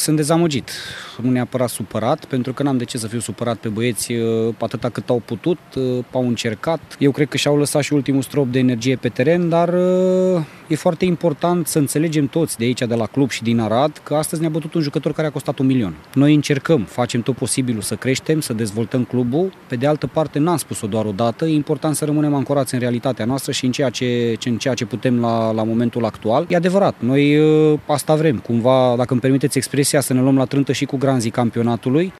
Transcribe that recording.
Sunt dezamăgit, nu neapărat supărat, pentru că n-am de ce să fiu supărat pe băieți atâta cât au putut, au încercat. Eu cred că și-au lăsat și ultimul strop de energie pe teren, dar e foarte important să înțelegem toți de aici, de la club și din Arad, că astăzi ne-a bătut un jucător care a costat 1 milion. Noi încercăm, facem tot posibilul să creștem, să dezvoltăm clubul. Pe de altă parte, n-am spus-o doar o dată, e important să rămânem ancorați în realitatea noastră și în ceea ce putem la momentul actual. E adevărat, noi asta vrem, cumva, dacă îmi permiteți expresia, să ne luăm la trântă și cu granzii campionatului.